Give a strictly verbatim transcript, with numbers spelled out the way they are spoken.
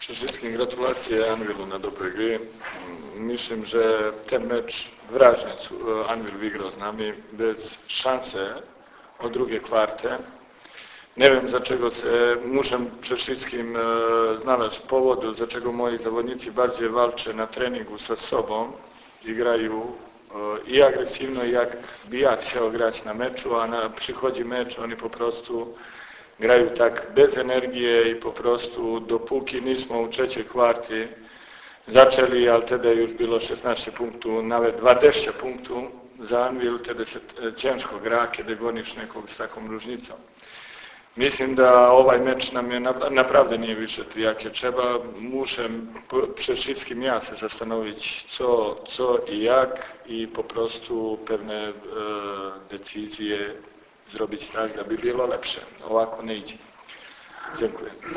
Przede wszystkim gratulacje Anwilu na dobre gry. Myślę, że ten mecz wyraźnie Anwil wygrał z nami bez szansy o drugie kwarte. Nie wiem dlaczego se, muszę przede wszystkim e, znaleźć powodu, dlaczego moi zawodnicy bardziej walczą na treningu ze sobą i grają e, i agresywno, jak by ja chciał grać na meczu, a na przychodzi mecz, oni po prostu grają tak bez energii i po prostu dopóki nie są w trzeciej kwarty zaczęli, ale wtedy już było szesnaście punktów, nawet dwadzieścia punktów za Anwil, wtedy się ciężko gra, kiedy gonisz nekogo z taką różnicą. Myślę, że ovaj mecz nam je naprawdę nie wyszedł jakie trzeba. Muszę przede wszystkim ja się zastanowić co, co i jak i po prostu pewne e, decyzje zrobić tak, aby było lepsze. Ovako nie idzie. Dziękuję.